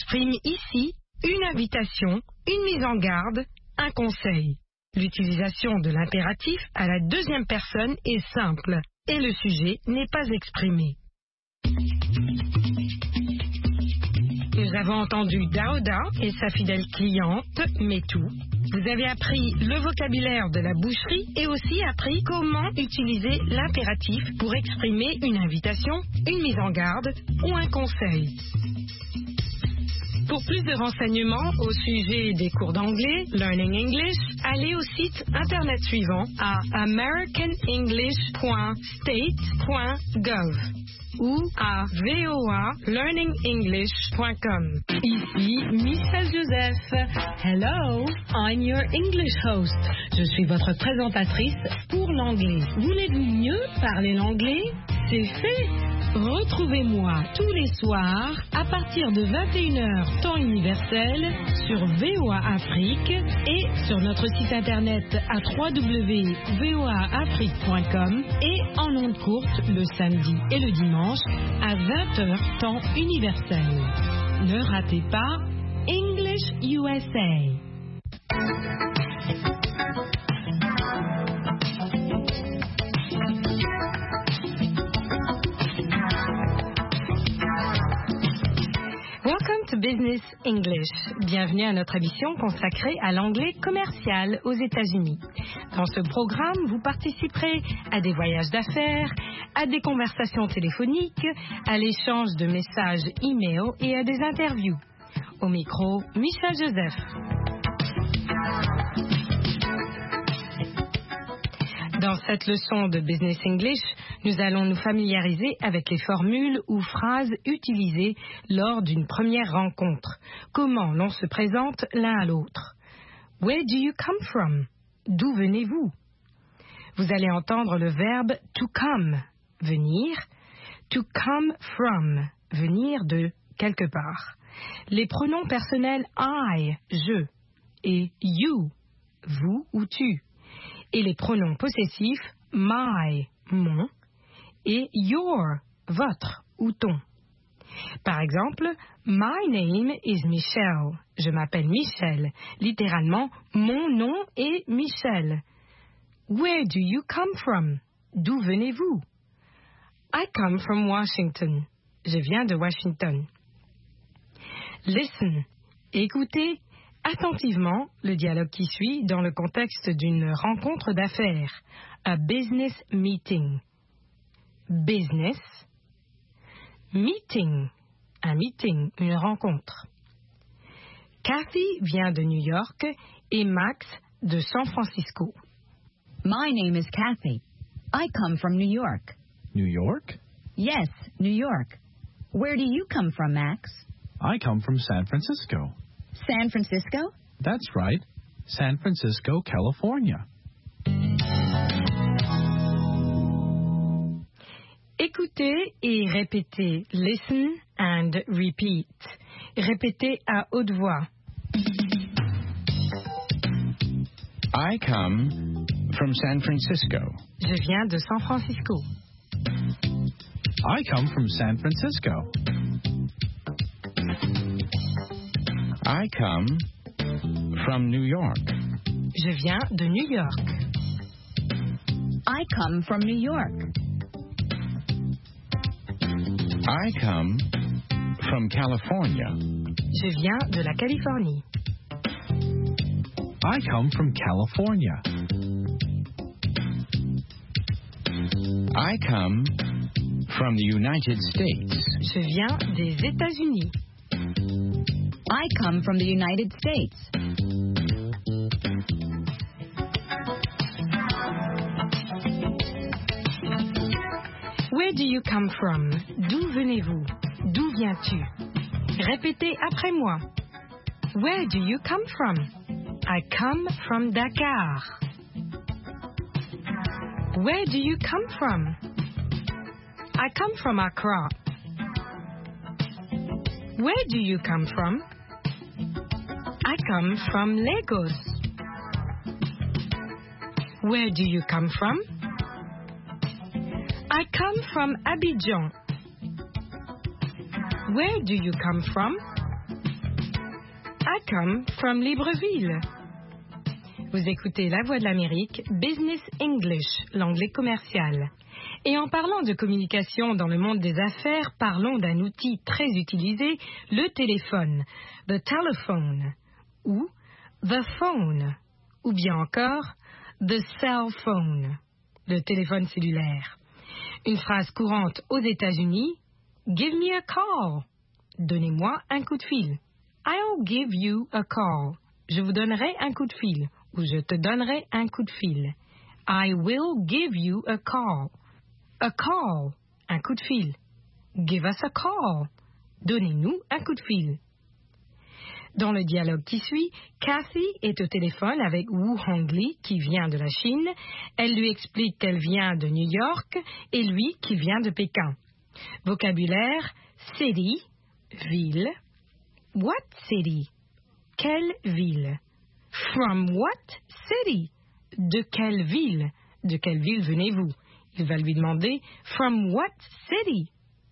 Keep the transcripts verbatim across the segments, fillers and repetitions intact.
exprime ici une invitation, une mise en garde, un conseil. L'utilisation de l'impératif à la deuxième personne est simple et le sujet n'est pas exprimé. Nous avons entendu Daouda et sa fidèle cliente, Metou. Vous avez appris le vocabulaire de la boucherie et aussi appris comment utiliser l'impératif pour exprimer une invitation, une mise en garde ou un conseil. Pour plus de renseignements au sujet des cours d'anglais, Learning English, allez au site internet suivant à american english point state point gov ou à v o a learning english point com. Ici Michel Joseph. Hello, I'm your English host. Je suis votre présentatrice pour l'anglais. Voulez-vous mieux parler l'anglais? C'est fait. Retrouvez-moi tous les soirs à partir de vingt et une heures temps universel sur V O A Afrique et sur notre site internet à w w w point v o a afrique point com et en ondes courtes le samedi et le dimanche à vingt heures temps universel. Ne ratez pas English U S A. Welcome to Business English. Bienvenue à notre émission consacrée à l'anglais commercial aux États-Unis. Dans ce programme, vous participerez à des voyages d'affaires, à des conversations téléphoniques, à l'échange de messages e-mail et à des interviews. Au micro, Michel Joseph. Dans cette leçon de Business English, nous allons nous familiariser avec les formules ou phrases utilisées lors d'une première rencontre. Comment l'on se présente l'un à l'autre. Where do you come from? D'où venez-vous? Vous allez entendre le verbe to come, venir, to come from, venir de quelque part. Les pronoms personnels I, je, et you, vous ou tu. Et les pronoms possessifs my, mon, et your, votre ou ton. Par exemple, my name is Michelle. Je m'appelle Michel. Littéralement, mon nom est Michel. Where do you come from? D'où venez-vous? I come from Washington. Je viens de Washington. Listen. Écoutez attentivement le dialogue qui suit dans le contexte d'une rencontre d'affaires. A business meeting. Business. Meeting. Un meeting, une rencontre. Kathy vient de New York et Max de San Francisco. My name is Kathy. I come from New York. New York? Yes, New York. Where do you come from, Max? I come from San Francisco. San Francisco? That's right. San Francisco, California. Écoutez et répétez. Listen and repeat. Répétez à haute voix. I come from San Francisco. Je viens de San Francisco. I come from San Francisco. I come from New York. Je viens de New York. I come from New York. I come from California. Je viens de la Californie. I come from California. I come from the United States. Je viens des États-Unis. I come from the United States. Where do you come from? D'où venez-vous? D'où viens-tu? Répétez après moi. Where do you come from? I come from Dakar. Where do you come from? I come from Accra. Where do you come from? I come from Lagos. Where do you come from? I come from Abidjan. Where do you come from? come from Libreville. Vous écoutez La Voix de l'Amérique, Business English, l'anglais commercial. Et en parlant de communication dans le monde des affaires, parlons d'un outil très utilisé, le téléphone, the telephone, ou the phone, ou bien encore the cell phone, le téléphone cellulaire. Une phrase courante aux États-Unis, give me a call, donnez-moi un coup de fil. I'll give you a call, je vous donnerai un coup de fil, ou je te donnerai un coup de fil. I will give you a call. A call, un coup de fil. Give us a call, donnez-nous un coup de fil. Dans le dialogue qui suit, Kathy est au téléphone avec Wu Hongli qui vient de la Chine. Elle lui explique qu'elle vient de New York et lui qui vient de Pékin. Vocabulaire, city, ville. What city? Quelle ville? From what city? De quelle ville? De quelle ville venez-vous? Il va lui demander, from what city?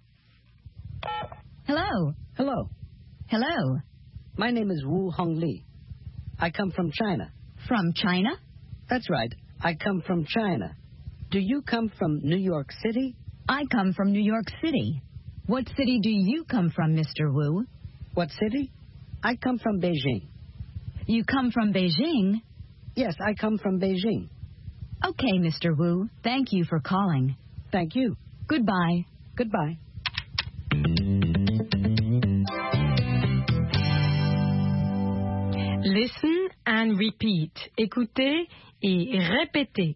Hello. Hello. Hello. My name is Wu Hongli. I come from China. From China? That's right. I come from China. Do you come from New York City? I come from New York City. What city do you come from, Mister Wu? What city? I come from Beijing. You come from Beijing? Yes, I come from Beijing. Okay, Mister Wu. Thank you for calling. Thank you. Goodbye. Goodbye. Listen and repeat. Écoutez et répétez.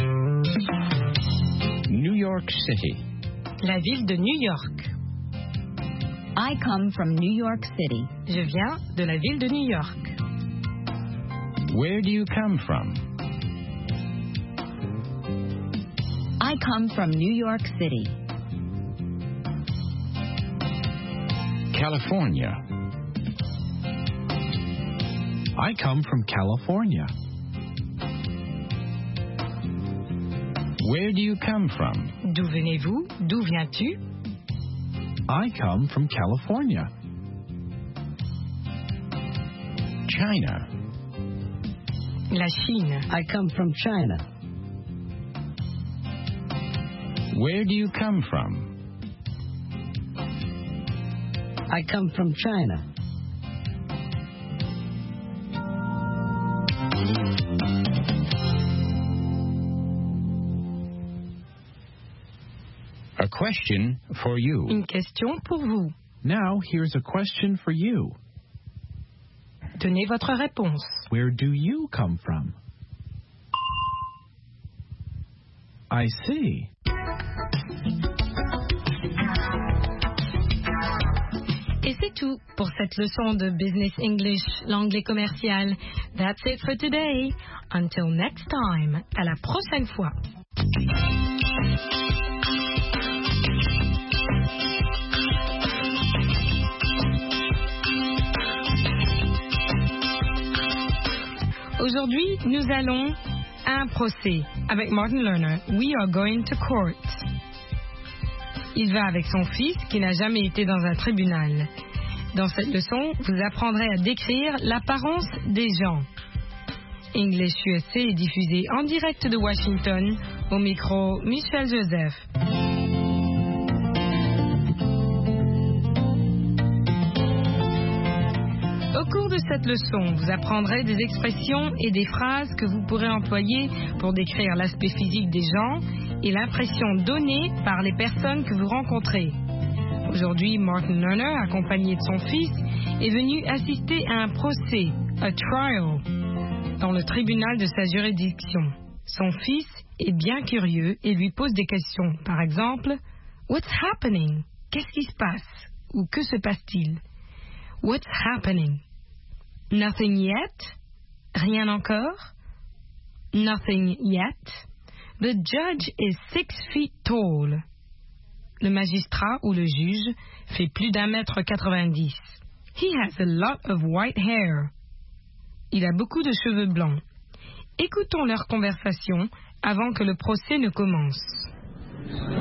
New York City. La ville de New York. I come from New York City. Je viens de la ville de New York. Where do you come from? I come from New York City. California. I come from California. Where do you come from? D'où venez-vous? D'où viens-tu? I come from California. China. La Chine. I come from China. Where do you come from? I come from China. A question for you. Une question pour vous. Now, here's a question for you. Donnez votre réponse. Where do you come from? I see. Et c'est tout pour cette leçon de Business English, l'anglais commercial. That's it for today. Until next time. À la prochaine fois. Aujourd'hui, nous allons à un procès avec Martin Lerner. We are going to court. Il va avec son fils qui n'a jamais été dans un tribunal. Dans cette leçon, vous apprendrez à décrire l'apparence des gens. English U S A est diffusé en direct de Washington. Au micro, Michel Joseph. Au cours de cette leçon, vous apprendrez des expressions et des phrases que vous pourrez employer pour décrire l'aspect physique des gens et l'impression donnée par les personnes que vous rencontrez. Aujourd'hui, Martin Lerner, accompagné de son fils, est venu assister à un procès, a trial, dans le tribunal de sa juridiction. Son fils est bien curieux et lui pose des questions. Par exemple, « What's happening ?» Qu'est-ce qui se passe? Ou que se passe-t-il? What's happening? Nothing yet? Rien encore? Nothing yet? The judge is six feet tall. Le magistrat ou le juge fait plus d'un mètre quatre-vingt-dix. He has a lot of white hair. Il a beaucoup de cheveux blancs. Écoutons leur conversation avant que le procès ne commence.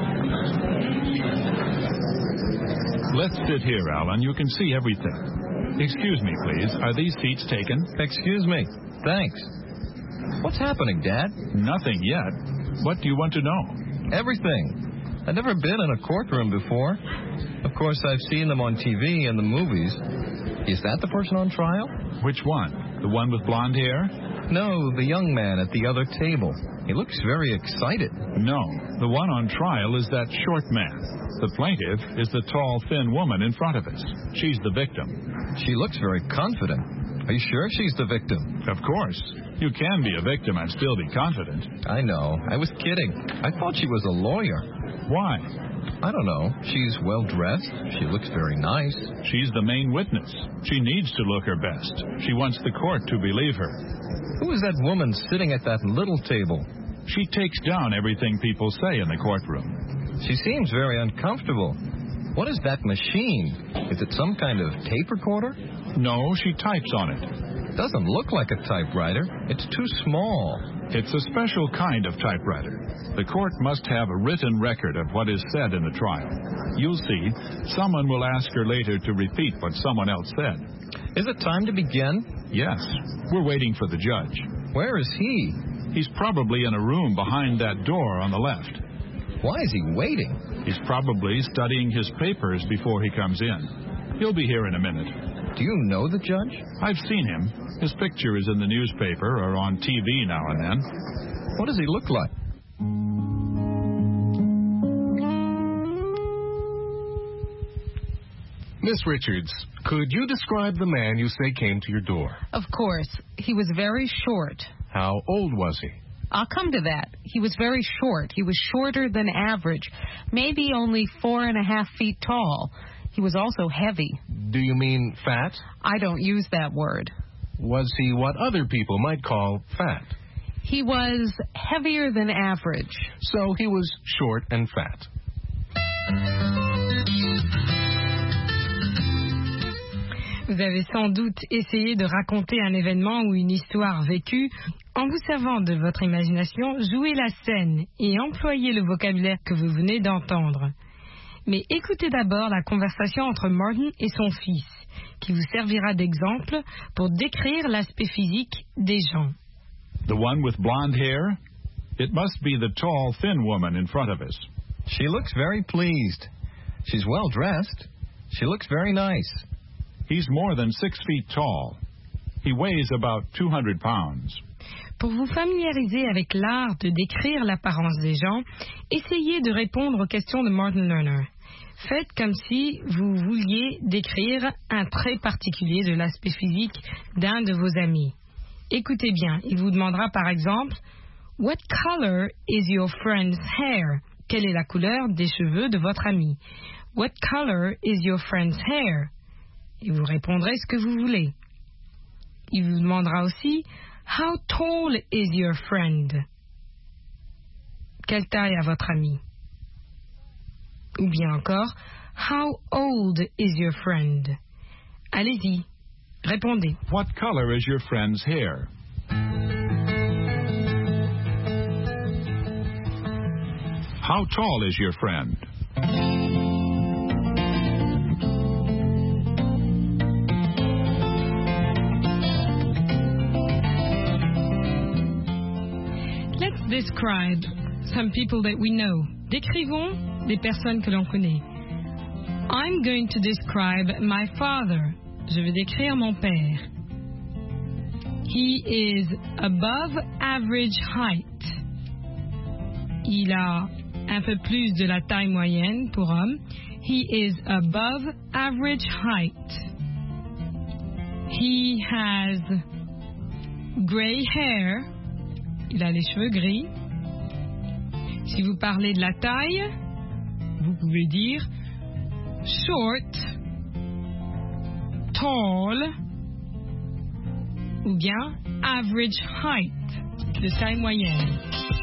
Let's sit here, Alan. You can see everything. Excuse me, please. Are these seats taken? Excuse me. Thanks. What's happening, Dad? Nothing yet. What do you want to know? Everything. I've never been in a courtroom before. Of course, I've seen them on T V and the movies. Is that the person on trial? Which one? The one with blonde hair? No, the young man at the other table. He looks very excited. No, the one on trial is that short man. The plaintiff is the tall, thin woman in front of us. She's the victim. She looks very confident. Are you sure she's the victim? Of course. You can be a victim and still be confident. I know. I was kidding. I thought she was a lawyer. Why? I don't know. She's well-dressed. She looks very nice. She's the main witness. She needs to look her best. She wants the court to believe her. Who is that woman sitting at that little table? She takes down everything people say in the courtroom. She seems very uncomfortable. What is that machine? Is it some kind of tape recorder? No, she types on it. Doesn't look like a typewriter. It's too small. It's a special kind of typewriter. The court must have a written record of what is said in the trial. You'll see, someone will ask her later to repeat what someone else said. Is it time to begin? Yes. We're waiting for the judge. Where is he? He's probably in a room behind that door on the left. Why is he waiting? He's probably studying his papers before he comes in. He'll be here in a minute. Do you know the judge? I've seen him. His picture is in the newspaper or on T V now and then. What does he look like? Miss Richards, could you describe the man you say came to your door? Of course. He was very short. How old was he? I'll come to that. He was very short. He was shorter than average, maybe only four and a half feet tall. He was also heavy. Do you mean fat? I don't use that word. Was he what other people might call fat? He was heavier than average. So he was short and fat. Vous avez sans doute essayé de raconter un événement ou une histoire vécue. En vous servant de votre imagination, jouez la scène et employez le vocabulaire que vous venez d'entendre. Mais écoutez d'abord la conversation entre Martin et son fils, qui vous servira d'exemple pour décrire l'aspect physique des gens. The one with blonde hair? It must be the tall, thin woman in front of us. She looks very pleased. She's well dressed. She looks very nice. He's more than six feet tall. He weighs about two hundred pounds. Pour vous familiariser avec l'art de décrire l'apparence des gens, essayez de répondre aux questions de Martin Lerner. Faites comme si vous vouliez décrire un trait particulier de l'aspect physique d'un de vos amis. Écoutez bien, il vous demandera par exemple « What color is your friend's hair ?» Quelle est la couleur des cheveux de votre ami? « What color is your friend's hair ?» Et vous répondrez ce que vous voulez. Il vous demandera aussi « How tall is your friend ?» Quelle taille a votre ami? Ou bien encore « How old is your friend ?» Allez-y, répondez. What color is your friend's hair? How tall is your friend? Let's describe some people that we know. Décrivons des personnes que l'on connaît. I'm going to describe my father. Je vais décrire mon père. He is above average height. Il a un peu plus de la taille moyenne pour homme. He is above average height. He has gray hair. Il a les cheveux gris. Si vous parlez de la taille, vous pouvez dire short, tall, ou bien average height, de taille moyenne.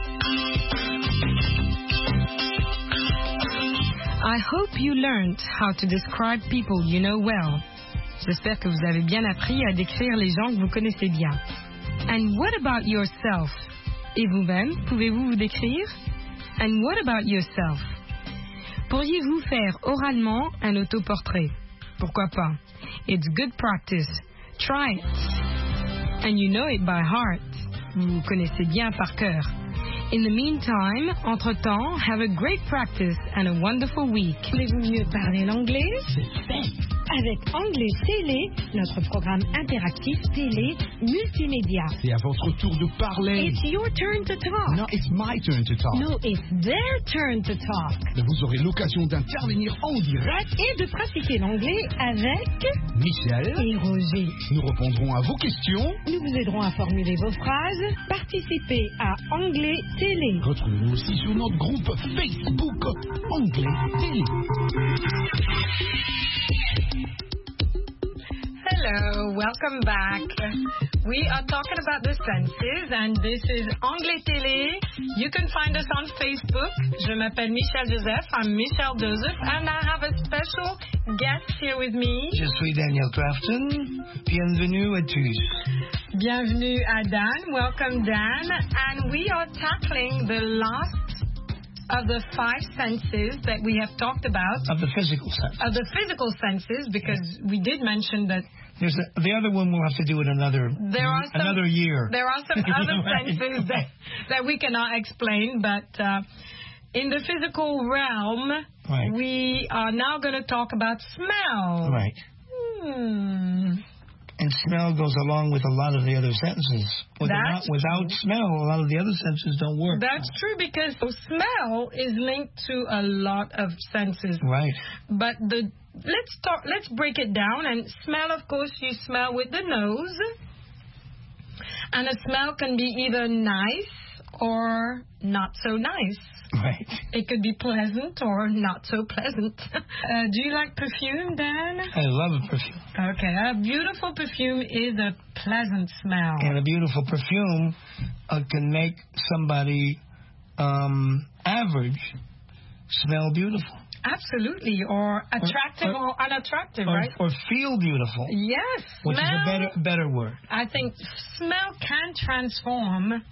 I hope you learned how to describe people you know well. J'espère que vous avez bien appris à décrire les gens que vous connaissez bien. And what about yourself? Et vous-même, pouvez-vous vous décrire? And what about yourself? Pourriez-vous faire oralement un autoportrait? Pourquoi pas? It's good practice. Try it. And you know it by heart. Vous connaissez bien par cœur. In the meantime, entre-temps, have a great practice and a wonderful week. Voulez-vous mieux parler l'anglais? C'est fait. Avec Anglais Télé, notre programme interactif télé multimédia. C'est à votre tour de parler. It's your turn to talk. No, it's my turn to talk. No, it's their turn to talk. Vous aurez l'occasion d'intervenir en direct et de pratiquer l'anglais avec Michel et Roger. Nous répondrons à vos questions. Nous vous aiderons à formuler vos phrases. Participez à Anglais Télé. Retrouvez-nous aussi sur notre groupe Facebook Anglais Télé. Hello, welcome back. We are talking about the senses, and this is Anglais Télé. You can find us on Facebook. Je m'appelle Michel Joseph. I'm Michelle Joseph, and I have a special guest here with me. Je suis Daniel Crafton. Bienvenue à tous. Bienvenue à Dan. Welcome, Dan. And we are tackling the last of the five senses that we have talked about. Of the physical sense. Of the physical senses, because we did mention that. There's a, the other one we'll have to do it another there are some, another year. There are some other senses that, that we cannot explain, but uh, in the physical realm, right. we are now going to talk about smell. Right. Hmm. And smell goes along with a lot of the other senses. Without, without smell, a lot of the other senses don't work. That's true, because smell is linked to a lot of senses. Right. But the let's talk. Let's break it down. And smell, of course, you smell with the nose, and a smell can be either nice or not so nice. Right. It could be pleasant or not so pleasant. uh, do you like perfume, Dan? I love perfume. Okay, a beautiful perfume is a pleasant smell. And a beautiful perfume uh, can make somebody um, average smell beautiful. Absolutely, or attractive or, or, or unattractive, or, right? Or feel beautiful. Yes. Which smell, is a better better word. I think smell can transform.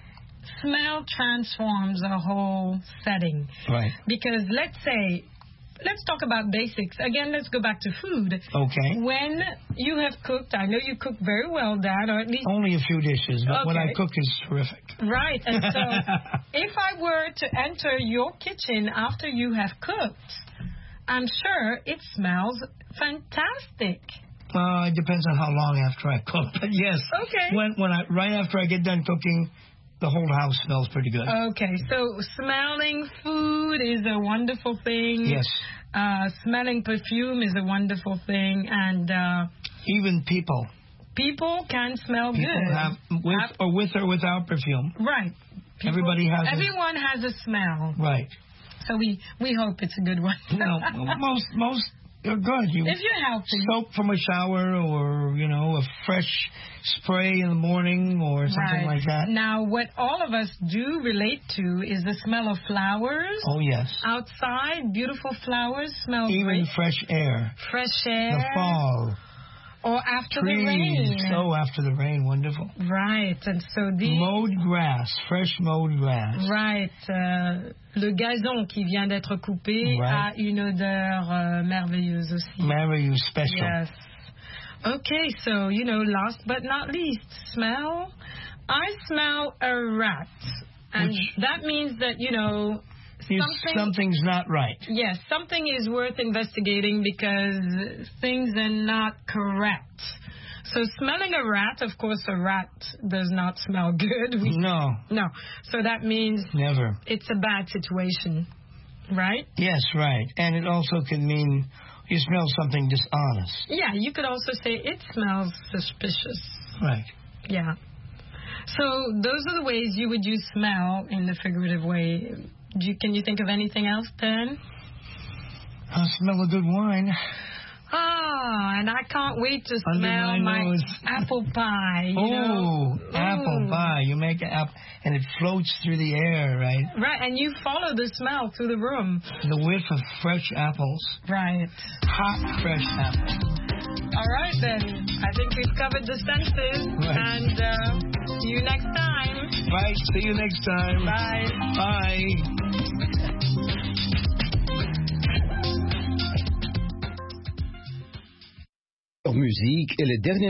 Smell transforms a whole setting. Right. Because let's say, let's talk about basics. Again, let's go back to food. Okay. When you have cooked, I know you cook very well, Dad, or at least... Only a few dishes, but okay. what I cook is terrific. Right. And so if I were to enter your kitchen after you have cooked, I'm sure it smells fantastic. Uh, it depends on how long after I cook. But yes. Okay. When, when I, right after I get done cooking, the whole house smells pretty good. Okay, so smelling food is a wonderful thing. Yes. Uh, smelling perfume is a wonderful thing, and uh, even people. People can smell people good. Have, with have, or with or without perfume. Right. People, Everybody has. Everyone a, has a smell. Right. So we, we hope it's a good one. No, most most. They're good. You if you're healthy. Soap from a shower, or, you know, a fresh spray in the morning, or something right. like that. Now, what all of us do relate to is the smell of flowers. Oh, yes. Outside, beautiful flowers smell Even great. fresh air. Fresh air. The fall. Or after Trees. the rain. Oh, after the rain. Wonderful. Right. And so the... Mowed grass. Fresh mowed grass. Right. Uh, le gazon qui vient d'être coupé right. a une odeur uh, merveilleuse aussi. Merveilleuse, special. Yes. Okay, so, you know, last but not least, smell. I smell a rat. And Which that means that, you know... Something, something's not right. Yes, something is worth investigating because things are not correct. So smelling a rat, of course, a rat does not smell good. We, no. No. So that means never. It's a bad situation, right? Yes, right. And it also can mean you smell something dishonest. Yeah, you could also say it smells suspicious. Right. Yeah. So those are the ways you would use smell in the figurative way. Do you, can you think of anything else, Ben? I smell a good wine. Ah, and I can't wait to Under smell my, my apple pie. You oh, know? apple Ooh. pie. You make an apple, and it floats through the air, right? Right, and you follow the smell through the room. The whiff of fresh apples. Right. Hot, fresh apples. All right, then. I think we've covered the senses. Right. And uh, see you next time. Right. See you next time. Bye. Bye. meilleure musique et les dernières